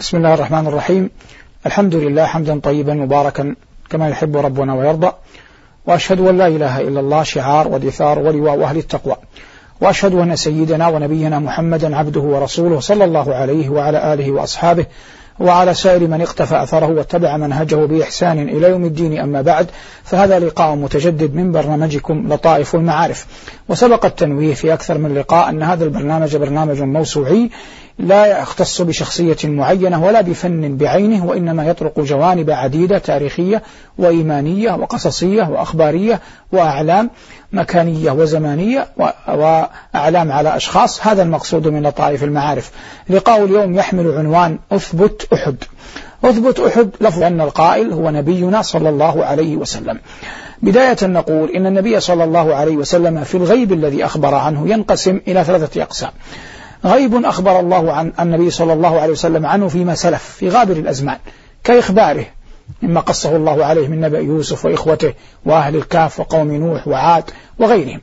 بسم الله الرحمن الرحيم. الحمد لله حمدا طيبا مباركا كما يحب ربنا ويرضى، وأشهد أن لا إله إلا الله شعار ودثار ولواء أهل التقوى، وأشهد أن سيدنا ونبينا محمدا عبده ورسوله صلى الله عليه وعلى آله وأصحابه وعلى سائر من اقتفى أثره واتبع منهجه بإحسان إلى يوم الدين. أما بعد، فهذا لقاء متجدد من برنامجكم لطائف المعارف. وسبق التنويه في أكثر من لقاء أن هذا البرنامج برنامج موسوعي لا يختص بشخصية معينة ولا بفن بعينه، وإنما يطرق جوانب عديدة تاريخية وإيمانية وقصصية وأخبارية وأعلام مكانية وزمانية وأعلام على أشخاص. هذا المقصود من لطائف المعارف. لقاء اليوم يحمل عنوان أثبت أحد. أثبت أحد لفظ أن القائل هو نبينا صلى الله عليه وسلم. بداية نقول إن النبي صلى الله عليه وسلم في الغيب الذي أخبر عنه ينقسم إلى ثلاثة أقسام. غيب أخبر الله عن النبي صلى الله عليه وسلم عنه فيما سلف في غابر الأزمان كإخباره مما قصه الله عليه من نبأ يوسف وإخوته وأهل الكهف وقوم نوح وعاد وغيرهم،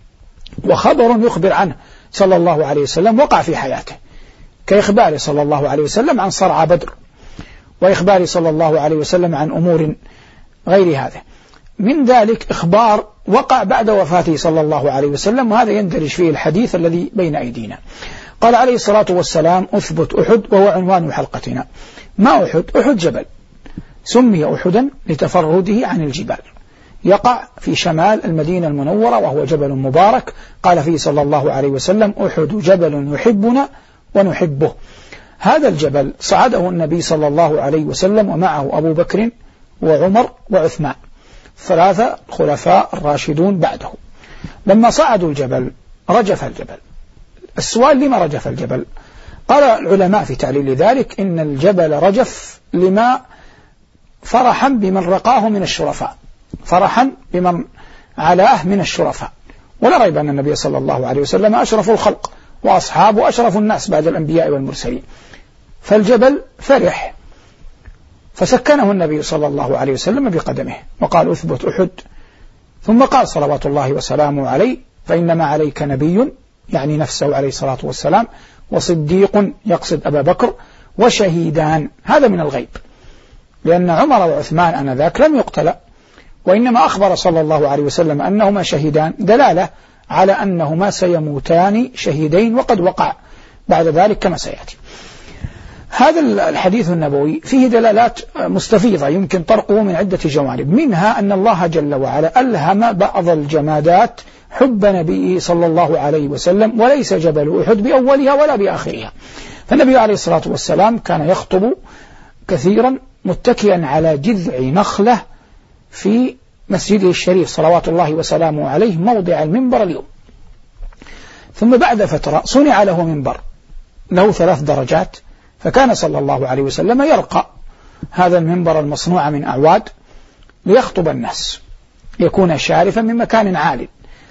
وخبر يخبر عنه صلى الله عليه وسلم وقع في حياته كإخباره صلى الله عليه وسلم عن صرع بدر، وإخباره صلى الله عليه وسلم عن أمور غير هذا. من ذلك إخبار وقع بعد وفاته صلى الله عليه وسلم، وهذا يندرج فيه الحديث الذي بين أيدينا. قال عليه الصلاة والسلام: أثبت أحد، وهو عنوان حلقتنا. ما أحد؟ أحد جبل سمي أحدا لتفرده عن الجبال، يقع في شمال المدينة المنورة، وهو جبل مبارك. قال فيه صلى الله عليه وسلم: أحد جبل يحبنا ونحبه. هذا الجبل صعده النبي صلى الله عليه وسلم ومعه أبو بكر وعمر وعثمان، ثلاثة خلفاء الراشدون بعده. لما صعدوا الجبل رجف الجبل. السؤال: لما رجف الجبل؟ قال العلماء في تعليل ذلك إن الجبل رجف لما فرحا بمن رقاه من الشرفاء، فرحا بمن علاه من الشرفاء. ولا ريب أن النبي صلى الله عليه وسلم أشرف الخلق، وأصحابه أشرف الناس بعد الأنبياء والمرسلين، فالجبل فرح، فسكنه النبي صلى الله عليه وسلم بقدمه وقال: أثبت أحد. ثم قال صلوات الله وسلامه عليه: فإنما عليك نبي، يعني نفسه عليه الصلاة والسلام، وصديق، يقصد أبا بكر، وشهيدان. هذا من الغيب، لأن عمر وعثمان آنذاك لم يقتلا، وإنما أخبر صلى الله عليه وسلم أنهما شهيدان، دلالة على أنهما سيموتان شهيدين، وقد وقع بعد ذلك كما سيأتي. هذا الحديث النبوي فيه دلالات مستفيضة يمكن طرقه من عدة جوانب، منها أن الله جل وعلا ألهم بعض الجمادات حب نبيه صلى الله عليه وسلم، وليس جبل أحد بأولها ولا بآخرها. فالنبي عليه الصلاة والسلام كان يخطب كثيرا متكئا على جذع نخلة في مسجده الشريف صلوات الله وسلامه عليه، موضع المنبر اليوم. ثم بعد فترة صنع له منبر له 3 درجات، فكان صلى الله عليه وسلم يرقى هذا المنبر المصنوع من أعواد ليخطب الناس، يكون شارفا من مكان عال.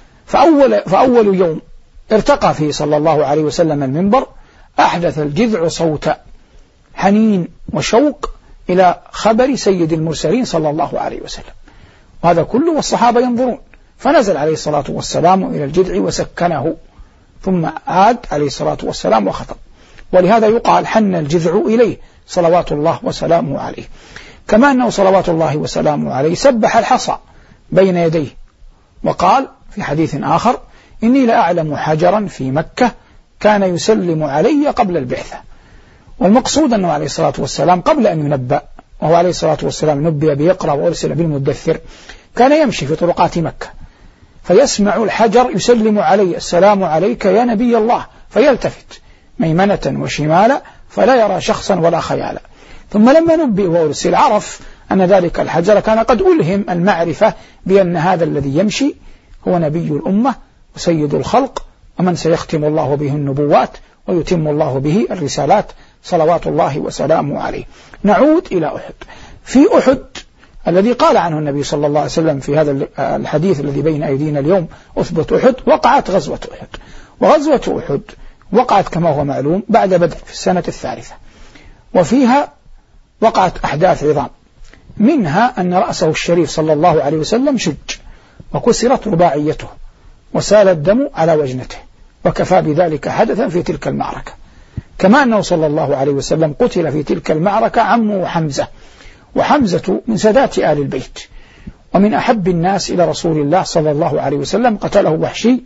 فأول يوم ارتقى فيه صلى الله عليه وسلم المنبر، أحدث الجذع صوت حنين وشوق إلى خبر سيد المرسلين صلى الله عليه وسلم، وهذا كله والصحابة ينظرون. فنزل عليه الصلاة والسلام إلى الجذع وسكنه، ثم عاد عليه الصلاة والسلام وخطب. ولهذا يقال: حن الجذع إليه صلوات الله وسلامه عليه. كما أنه صلوات الله وسلامه عليه سبح الحصى بين يديه، وقال في حديث آخر: إني لأعلم حجرا في مكة كان يسلم علي قبل البعثة. والمقصود أنه عليه الصلاة والسلام قبل أن ينبأ، وهو عليه الصلاة والسلام نبئ بيقرأ وأرسل بالمدثر، كان يمشي في طرقات مكة فيسمع الحجر يسلم عليه: السلام عليك يا نبي الله، فيلتفت ميمنة وشمالا فلا يرى شخصا ولا خيالا. ثم لما نبئ وأرسل عرف أن ذلك الحجر كان قد ألهم المعرفة بأن هذا الذي يمشي هو نبي الأمة وسيد الخلق، ومن سيختم الله به النبوات ويتم الله به الرسالات صلوات الله وسلامه عليه. نعود إلى أحد. في أحد الذي قال عنه النبي صلى الله عليه وسلم في هذا الحديث الذي بين أيدينا اليوم: أثبت أحد، وقعت غزوة أحد. وغزوة أحد وقعت كما هو معلوم بعد بدر في السنة 3، وفيها وقعت أحداث عظام، منها أن رأسه الشريف صلى الله عليه وسلم شج، وكسرت رباعيته، وسال الدم على وجنته، وكفى بذلك حدثا في تلك المعركة. كما أنه صلى الله عليه وسلم قتل في تلك المعركة عمه حمزة، وحمزة من سادات آل البيت ومن أحب الناس إلى رسول الله صلى الله عليه وسلم، قتله وحشي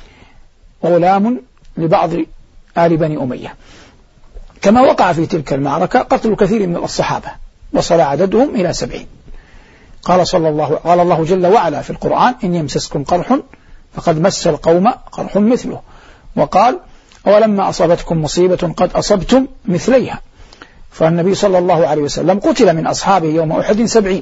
غلام لبعض آل بني أمية. كما وقع في تلك المعركة قتل كثير من الصحابة وصل عددهم إلى 70. قال الله جل وعلا في القرآن: إن يمسسكم قرح فقد مس القوم قرح مثله، وقال: ولما أصابتكم مصيبة قد أصبتم مثليها. فالنبي صلى الله عليه وسلم قتل من أصحابه يوم أحد 70،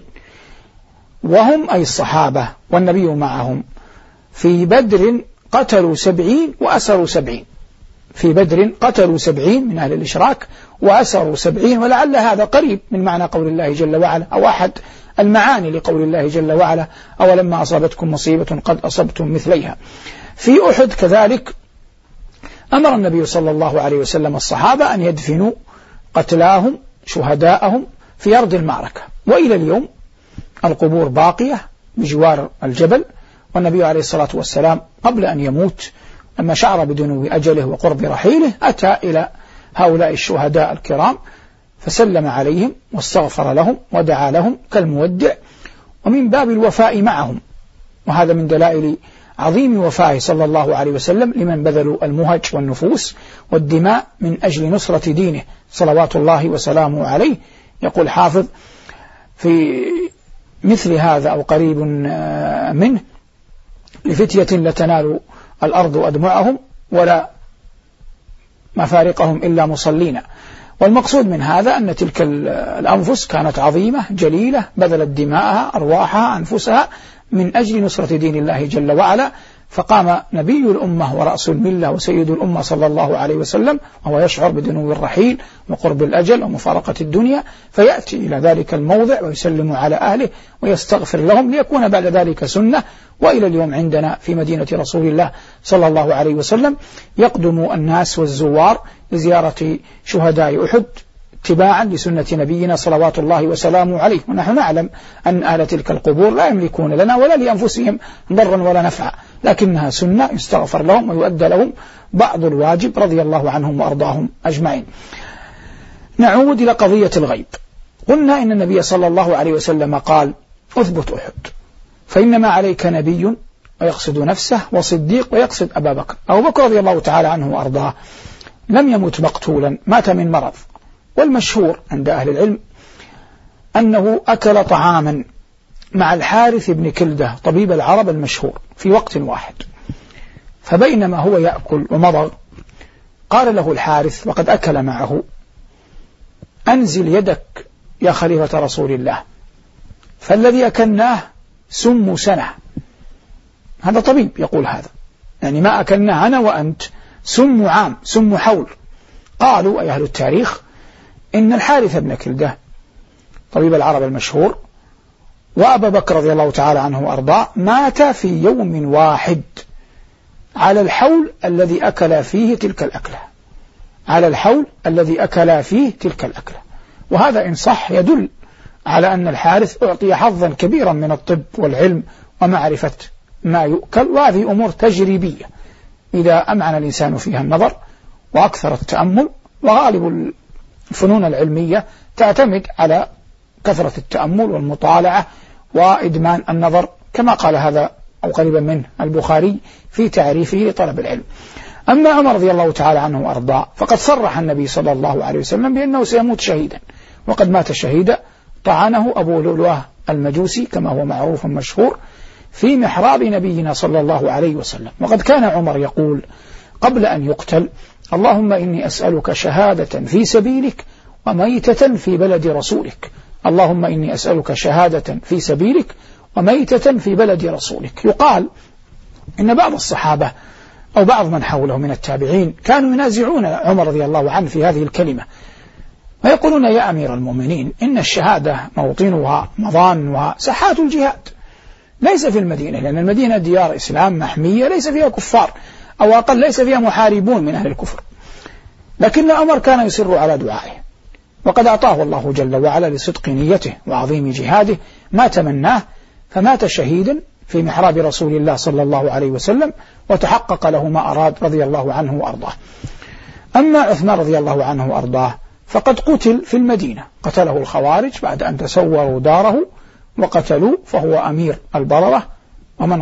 وهم أي الصحابة والنبي معهم. في بدر قتلوا 70 وأسروا 70، في بدر قتلوا 70 من أهل الإشراك وأسروا 70، ولعل هذا قريب من معنى قول الله جل وعلا، أو أحد المعاني لقول الله جل وعلا: أولما أصابتكم مصيبة قد أصبتم مثليها. في أحد كذلك أمر النبي صلى الله عليه وسلم الصحابة أن يدفنوا قتلاهم شهداءهم في أرض المعركة، وإلى اليوم القبور باقية بجوار الجبل. والنبي عليه الصلاة والسلام قبل أن يموت لما شعر بدنو أجله وقرب رحيله أتى إلى هؤلاء الشهداء الكرام فسلم عليهم واستغفر لهم ودعا لهم كالمودع، ومن باب الوفاء معهم. وهذا من دلائل عظيم وفائه صلى الله عليه وسلم لمن بذلوا المهج والنفوس والدماء من أجل نصرة دينه صلوات الله وسلامه عليه. يقول حافظ في مثل هذا أو قريب منه: لفتية لتنال الأرض أدمعهم ولا مفارقهم إلا مصلين. والمقصود من هذا أن تلك الأنفس كانت عظيمة جليلة، بذلت دماءها أرواحها أنفسها من أجل نصرة دين الله جل وعلا. فقام نبي الأمة ورأس الملة وسيد الأمة صلى الله عليه وسلم وهو يشعر بدنو الرحيل وقرب الأجل ومفارقة الدنيا، فيأتي إلى ذلك الموضع ويسلم على أهله ويستغفر لهم ليكون بعد ذلك سنة. وإلى اليوم عندنا في مدينة رسول الله صلى الله عليه وسلم يقدم الناس والزوار لزيارة شهداء أحد اتباعا لسنة نبينا صلوات الله وسلامه عليه. ونحن نعلم أن أهل تلك القبور لا يملكون لنا ولا لأنفسهم ضرا ولا نفعا، لكنها سنة يستغفر لهم ويؤدى لهم بعض الواجب رضي الله عنهم وأرضاهم أجمعين. نعود إلى قضية الغيب. قلنا إن النبي صلى الله عليه وسلم قال: أثبت أحد فإنما عليك نبي، ويقصد نفسه، وصديق، ويقصد أبا بكر. أبو بكر رضي الله تعالى عنه وأرضاه لم يمت مقتولا، مات من مرض. والمشهور عند أهل العلم أنه أكل طعاما مع الحارث بن كلدة طبيب العرب المشهور في وقت واحد، فبينما هو يأكل ومضغ قال له الحارث وقد أكل معه: أنزل يدك يا خليفة رسول الله، فالذي أكلناه سم سنة. هذا طبيب يقول هذا، يعني ما أكلناه أنا وأنت سم عام، سم حول. قالوا أي أهل التاريخ إن الحارث بن كلدة طبيب العرب المشهور وأبا بكر رضي الله تعالى عنه وأرضاه مات في يوم واحد على الحول الذي أكل فيه تلك الأكلة، على الحول الذي أكل فيه تلك الأكلة. وهذا إن صح يدل على أن الحارث أعطي حظا كبيرا من الطب والعلم ومعرفة ما يؤكل، وهذه أمور تجريبية إذا أمعن الإنسان فيها النظر وأكثر التأمل. وغالب الفنون العلمية تعتمد على كثرة التأمل والمطالعة وإدمان النظر، كما قال هذا أو قريبا منه البخاري في تعريفه لطلب العلم. أما عمر رضي الله تعالى عنه وأرضاه فقد صرح النبي صلى الله عليه وسلم بأنه سيموت شهيدا، وقد مات شهيدا. طعنه أبو لؤلؤة المجوسي كما هو معروف مشهور في محراب نبينا صلى الله عليه وسلم. وقد كان عمر يقول قبل أن يقتل: اللهم إني أسألك شهادة في سبيلك وميتة في بلد رسولك، اللهم إني أسألك شهادة في سبيلك وميتة في بلد رسولك. يقال إن بعض الصحابة أو بعض من حوله من التابعين كانوا ينازعون عمر رضي الله عنه في هذه الكلمة، ويقولون: يا أمير المؤمنين، إن الشهادة موطنها مضانها ساحات الجهاد، ليس في المدينة، لأن المدينة ديار إسلام محمية ليس فيها كفار، أو أقل ليس فيها محاربون من أهل الكفر. لكن عمر كان يصر على دعائه، وقد أعطاه الله جل وعلا لصدق نيته وعظيم جهاده ما تمناه، فمات شهيدا في محراب رسول الله صلى الله عليه وسلم، وتحقق له ما أراد رضي الله عنه وأرضاه. أما عثمان رضي الله عنه وأرضاه فقد قتل في المدينة، قتله الخوارج بعد أن تسوروا داره وقتلوه، فهو أمير البررة، ومن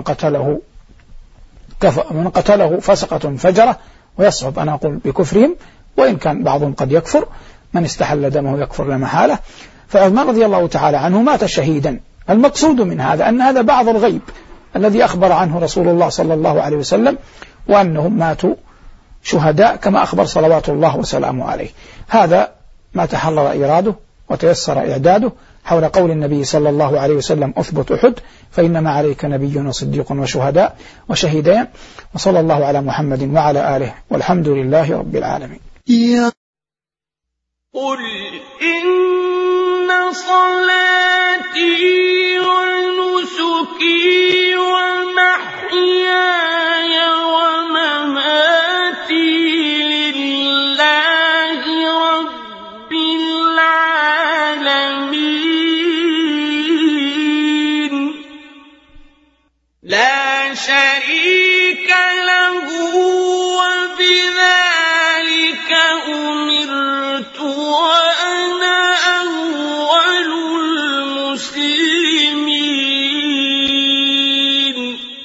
قتله فسقة فجرة، ويصعب أن أقول بكفرهم، وإن كان بعضهم قد يكفر، من استحل دمه يكفر لا محالة. فعثمان رضي الله تعالى عنه مات شهيدا. المقصود من هذا أن هذا بعض الغيب الذي أخبر عنه رسول الله صلى الله عليه وسلم، وأنهم ماتوا شهداء كما أخبر صلوات الله وسلامه عليه. هذا ما تحرر إراده وتيسر إعداده حول قول النبي صلى الله عليه وسلم: أثبت أحد فإنما عليك نبي وصديق وشهداء وشهيدين. وصلى الله على محمد وعلى آله، والحمد لله رب العالمين. قل إن صلاتي ونسكي ومحياي ومماتي لله رب العالمين لا شريك له وبذلك أمرت وأنا أول المسلمين.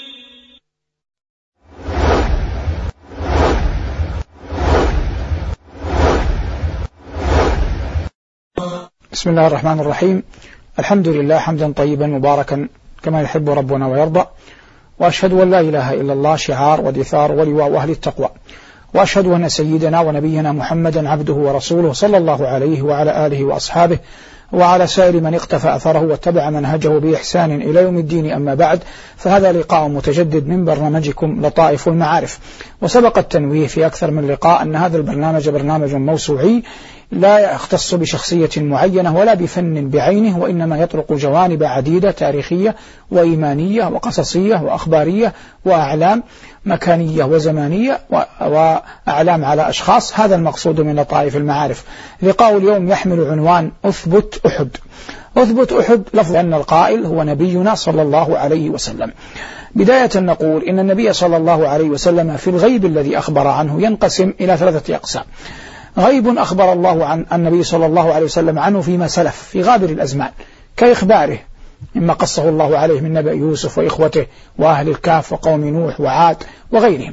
بسم الله الرحمن الرحيم. الحمد لله حمدا طيبا مباركا كما يحب ربنا ويرضى، وأشهد أن لا إله إلا الله شعار ودثار ولواء أهل التقوى، وأشهد أن سيدنا ونبينا محمدا عبده ورسوله صلى الله عليه وعلى آله وأصحابه وعلى سائر من اقتفى أثره واتبع منهجه بإحسان إلى يوم الدين. أما بعد، فهذا لقاء متجدد من برنامجكم لطائف المعارف. وسبق التنويه في أكثر من لقاء أن هذا البرنامج برنامج موسوعي لا يختص بشخصية معينة ولا بفن بعينه، وإنما يطرق جوانب عديدة تاريخية وإيمانية وقصصية وأخبارية وأعلام مكانية وزمانية وأعلام على أشخاص. هذا المقصود من لطائف المعارف. لقاء اليوم يحمل عنوان أثبت أحد. أثبت أحد لفظ أن القائل هو نبينا صلى الله عليه وسلم. بداية نقول إن النبي صلى الله عليه وسلم في الغيب الذي أخبر عنه ينقسم إلى 3 أقسام. غيب أخبر الله عن النبي صلى الله عليه وسلم عنه فيما سلف في غابر الأزمان، كإخباره مما قصه الله عليه من نبأ يوسف وإخوته وأهل الكهف وقوم نوح وعاد وغيرهم،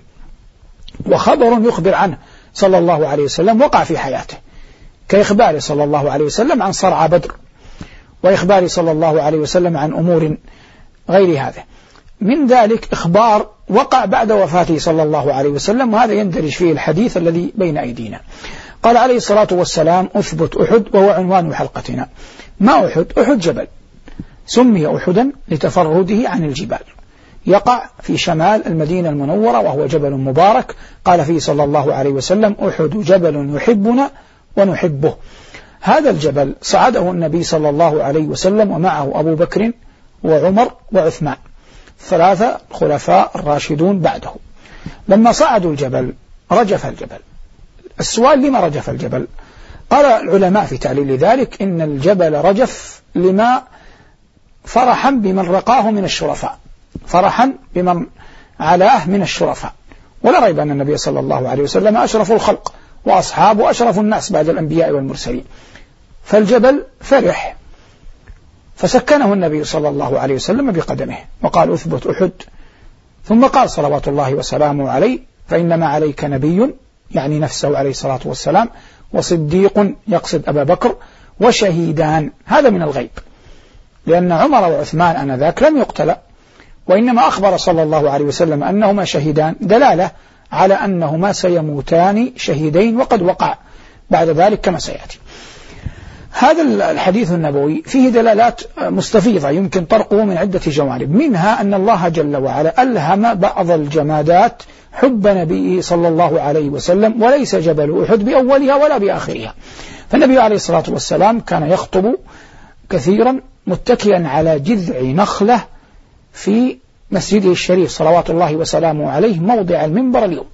وخبر يخبر عنه صلى الله عليه وسلم وقع في حياته، كإخباره صلى الله عليه وسلم عن صرع بدر، وإخباره صلى الله عليه وسلم عن أمور غير هذا. من ذلك إخبار وقع بعد وفاته صلى الله عليه وسلم، وهذا يندرج فيه الحديث الذي بين أيدينا. قال عليه الصلاة والسلام: أثبت أحد، وهو عنوان حلقتنا. ما أحد؟ أحد جبل سمي أحدا لتفرده عن الجبال، يقع في شمال المدينة المنورة، وهو جبل مبارك. قال فيه صلى الله عليه وسلم: أحد جبل يحبنا ونحبه. هذا الجبل صعده النبي صلى الله عليه وسلم ومعه أبو بكر وعمر وعثمان، 3 خلفاء الراشدون بعده. لما صعدوا الجبل رجف الجبل. السؤال: لما رجف الجبل؟ قال العلماء في تعليل ذلك إن الجبل رجف لما فرحا بمن رقاه من الشرفاء، فرحا بمن علاه من الشرفاء. ولا ريب أن النبي صلى الله عليه وسلم أشرف الخلق، وأصحابه أشرف الناس بعد الأنبياء والمرسلين، فالجبل فرح، فسكنه النبي صلى الله عليه وسلم بقدمه وقال: أثبت أحد. ثم قال صلوات الله وسلامه عليه: فإنما عليك نبي، يعني نفسه عليه الصلاة والسلام، وصديق، يقصد أبا بكر، وشهيدان. هذا من الغيب، لأن عمر وعثمان آنذاك لم يقتلا، وإنما أخبر صلى الله عليه وسلم أنهما شهيدان، دلالة على أنهما سيموتان شهيدين، وقد وقع بعد ذلك كما سيأتي. هذا الحديث النبوي فيه دلالات مستفيضة يمكن طرقه من عدة جوانب، منها أن الله جل وعلا ألهم بعض الجمادات حب نبيه صلى الله عليه وسلم، وليس جبل أحد بأولها ولا بآخرها. فالنبي عليه الصلاة والسلام كان يخطب كثيرا متكئا على جذع نخلة في مسجده الشريف صلوات الله وسلامه عليه، موضع المنبر اليوم.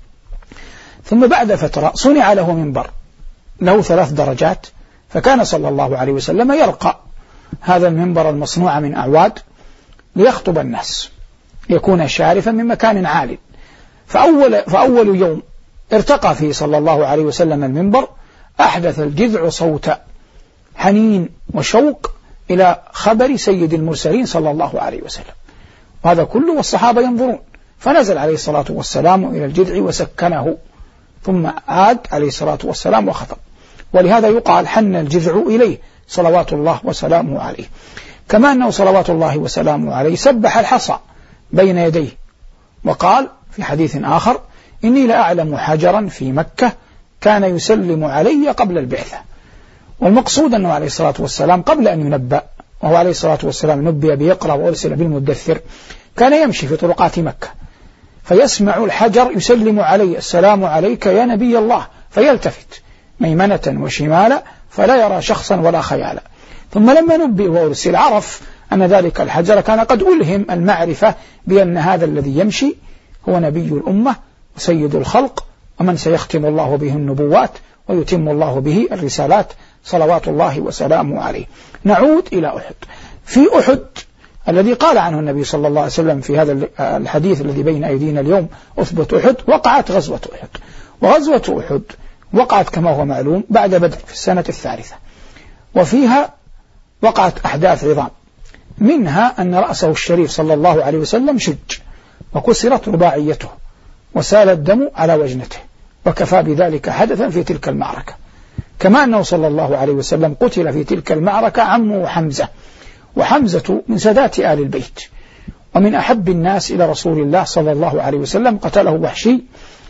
ثم بعد فترة صنع له منبر له 3 درجات، فكان صلى الله عليه وسلم يرقى هذا المنبر المصنوع من أعواد ليخطب الناس، يكون شارفا من مكان عال. فأول يوم ارتقى فيه صلى الله عليه وسلم المنبر أحدث الجذع صوت حنين وشوق إلى خبر سيد المرسلين صلى الله عليه وسلم، وهذا كله والصحابة ينظرون، فنزل عليه الصلاة والسلام إلى الجذع وسكنه، ثم عاد عليه الصلاة والسلام وخطب، ولهذا يقال حن الجذع إليه صلوات الله وسلامه عليه. كما أنه صلوات الله وسلامه عليه سبح الحصى بين يديه، وقال في حديث آخر: إني لأعلم حجرا في مكة كان يسلم علي قبل البعثة. والمقصود أنه عليه الصلاة والسلام قبل أن ينبأ، وهو عليه الصلاة والسلام نبي بيقرأ وأرسل بالمدثر، كان يمشي في طرقات مكة فيسمع الحجر يسلم عليه: السلام عليك يا نبي الله، فيلتفت ميمنة وشمالا فلا يرى شخصا ولا خيالا. ثم لما نبئ وأرسل عرف أن ذلك الحجر كان قد ألهم المعرفة بأن هذا الذي يمشي هو نبي الأمة وسيد الخلق، ومن سيختم الله به النبوات ويتم الله به الرسالات صلوات الله وسلامه عليه. نعود إلى أحد. في أحد الذي قال عنه النبي صلى الله عليه وسلم في هذا الحديث الذي بين أيدينا اليوم: أثبت أحد، وقعت غزوة أحد. وغزوة أحد وقعت كما هو معلوم بعد بدر في السنة الثالثة، وفيها وقعت أحداث عظام، منها أن رأسه الشريف صلى الله عليه وسلم شج وكسرت رباعيته وسال الدم على وجنته، وكفى بذلك حدثا في تلك المعركة. كما أنه صلى الله عليه وسلم قتل في تلك المعركة عمه حمزة، وحمزة من سادات آل البيت ومن أحب الناس إلى رسول الله صلى الله عليه وسلم، قتله وحشي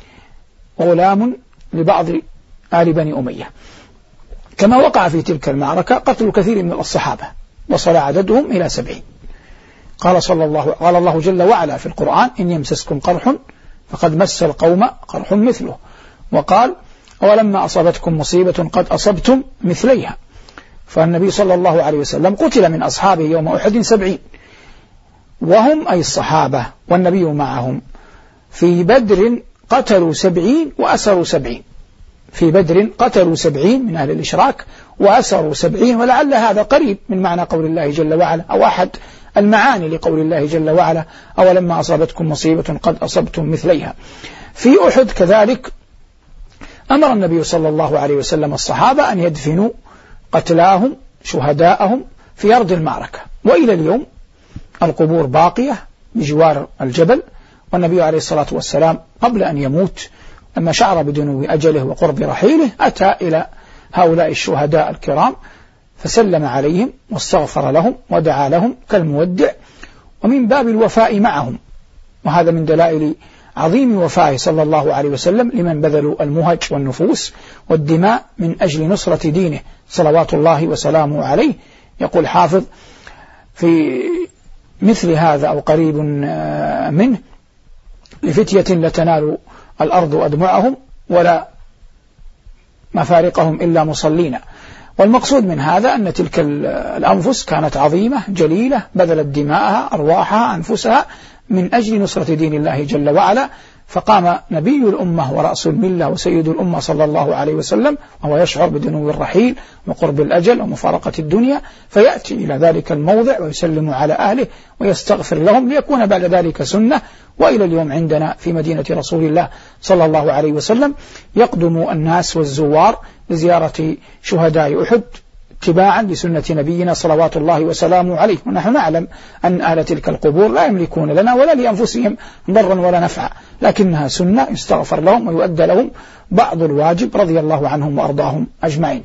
غلام لبعض آل بني أمية. كما وقع في تلك المعركة قتل كثير من الصحابة وصل عددهم إلى 70. قال الله جل وعلا في القرآن: إن يمسسكم قرح فقد مس القوم قرح مثله، وقال: أولما أصابتكم مصيبة قد أصبتم مثليها. فالنبي صلى الله عليه وسلم قتل من أصحابه يوم أحد 70، وهم أي الصحابة والنبي معهم. في بدر قتلوا 70 وأسروا 70. في بدر قتلوا 70 من أهل الإشراك وأسروا 70، ولعل هذا قريب من معنى قول الله جل وعلا، أو أحد المعاني لقول الله جل وعلا: أولما أصابتكم مصيبة قد أصبتم مثليها. في أحد كذلك أمر النبي صلى الله عليه وسلم الصحابة أن يدفنوا قتلاهم شهداءهم في أرض المعركة، وإلى اليوم القبور باقية بجوار الجبل. والنبي عليه الصلاة والسلام قبل أن يموت لما شعر بدنو أجله وقرب رحيله أتى إلى هؤلاء الشهداء الكرام فسلم عليهم واستغفر لهم ودعا لهم كالمودع، ومن باب الوفاء معهم، وهذا من دلائل عظيم وفائه صلى الله عليه وسلم لمن بذلوا المهج والنفوس والدماء من أجل نصرة دينه صلوات الله وسلامه عليه. يقول حافظ في مثل هذا أو قريب منه: لفتية لتنال الأرض أدمعهم ولا مفارقهم إلا مصلين. والمقصود من هذا أن تلك الأنفس كانت عظيمة جليلة، بذلت دماءها أرواحها أنفسها من أجل نصرة دين الله جل وعلا. فقام نبي الأمة ورأس الملة وسيد الأمة صلى الله عليه وسلم وهو يشعر بدنو الرحيل وقرب الأجل ومفارقة الدنيا، فيأتي إلى ذلك الموضع ويسلم على أهله ويستغفر لهم ليكون بعد ذلك سنة. وإلى اليوم عندنا في مدينة رسول الله صلى الله عليه وسلم يقدم الناس والزوار لزيارة شهداء أحد اتباعا لسنة نبينا صلوات الله وسلامه عليه. ونحن نعلم أن أهل تلك القبور لا يملكون لنا ولا لأنفسهم ضرا ولا نفعا، لكنها سنة يستغفر لهم ويؤدى لهم بعض الواجب رضي الله عنهم وأرضاهم أجمعين.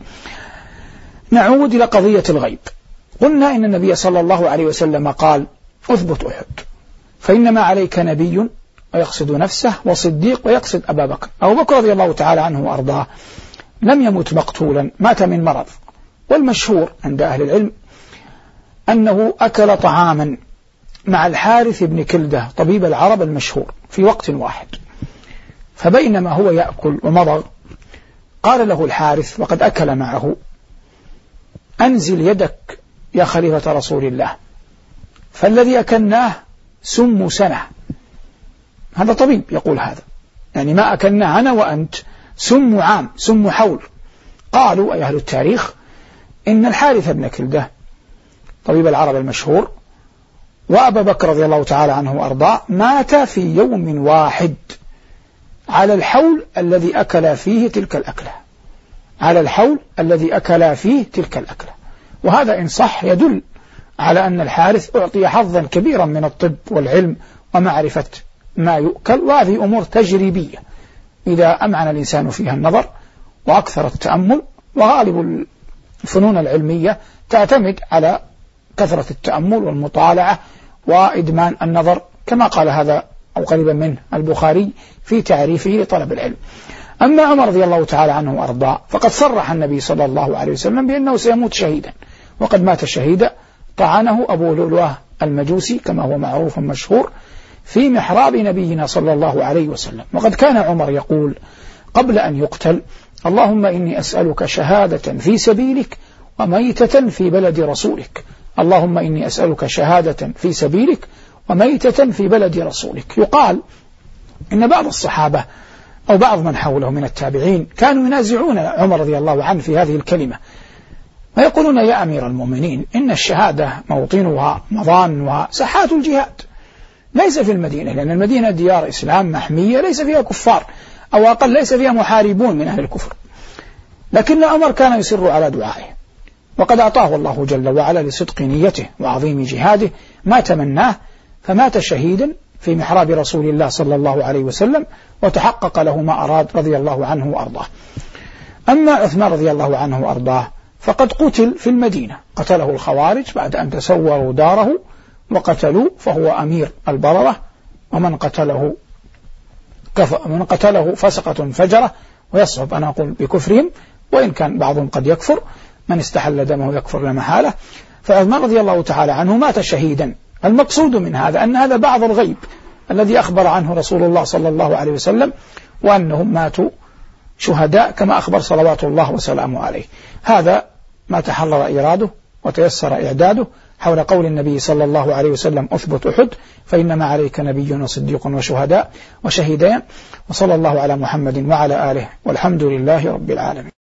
نعود إلى قضية الغيب. قلنا إن النبي صلى الله عليه وسلم قال: أثبت أحد، فإنما عليك نبي ويقصد نفسه، وصديق ويقصد أبا بكر. أبو بكر رضي الله تعالى عنه وأرضاه لم يمت مقتولا، مات من مرض. والمشهور عند أهل العلم أنه أكل طعاما مع الحارث بن كلدة طبيب العرب المشهور في وقت واحد، فبينما هو يأكل ومضغ قال له الحارث وقد أكل معه: أنزل يدك يا خليفة رسول الله، فالذي أكلناه سم سنة. هذا طبيب يقول هذا، يعني ما أكلناه أنا وأنت سم عام، سم حول. قالوا أي أهل التاريخ إن الحارث بن كلدة طبيب العرب المشهور وأبا بكر رضي الله تعالى عنه وأرضاه مات في يوم واحد على الحول الذي أكل فيه تلك الأكلة، على الحول الذي أكل فيه تلك الأكلة. وهذا إن صح يدل على أن الحارث أعطي حظا كبيرا من الطب والعلم ومعرفة ما يؤكل، وهذه أمور تجريبية إذا أمعن الإنسان فيها النظر وأكثر التأمل. وغالب الفنون العلمية تعتمد على كثرة التأمل والمطالعة وإدمان النظر، كما قال هذا أو قريبا منه البخاري في تعريفه لطلب العلم. أما عمر رضي الله تعالى عنه وأرضاه فقد صرح النبي صلى الله عليه وسلم بأنه سيموت شهيدا، وقد مات شهيدا، طعنه أبو لؤلؤة المجوسي كما هو معروف مشهور في محراب نبينا صلى الله عليه وسلم. وقد كان عمر يقول قبل أن يقتل: اللهم إني أسألك شهادة في سبيلك وميتة في بلد رسولك، اللهم إني أسألك شهادة في سبيلك وميتة في بلد رسولك. يقال إن بعض الصحابة أو بعض من حوله من التابعين كانوا ينازعون عمر رضي الله عنه في هذه الكلمة، ويقولون: يا أمير المؤمنين، إن الشهادة موطنها مضانها ساحات الجهاد، ليس في المدينة، لأن المدينة ديار إسلام محمية ليس فيها كفار، أو أقل ليس فيها محاربون من أهل الكفر. لكن عمر كان يصر على دعائه، وقد أعطاه الله جل وعلا لصدق نيته وعظيم جهاده ما تمناه، فمات شهيدا في محراب رسول الله صلى الله عليه وسلم، وتحقق له ما أراد رضي الله عنه وأرضاه. أما عثمان رضي الله عنه وأرضاه فقد قتل في المدينة، قتله الخوارج بعد أن تسوروا داره وقتلوه، فهو أمير البررة، ومن قتله فسقة فجرة، ويصعب أن أقول بكفرهم، وإن كان بعضهم قد يكفر، من استحل دمه يكفر لا محالة. فعثمان رضي الله تعالى عنه مات شهيدا. المقصود من هذا أن هذا بعض الغيب الذي أخبر عنه رسول الله صلى الله عليه وسلم، وأنهم ماتوا شهداء كما أخبر صلوات الله وسلامه عليه. هذا ما تحرر إراده وتيسر إعداده حول قول النبي صلى الله عليه وسلم: أثبت أحد فإنما عليك نبي وصديق وشهداء وشهيدان. وصلى الله على محمد وعلى آله، والحمد لله رب العالمين.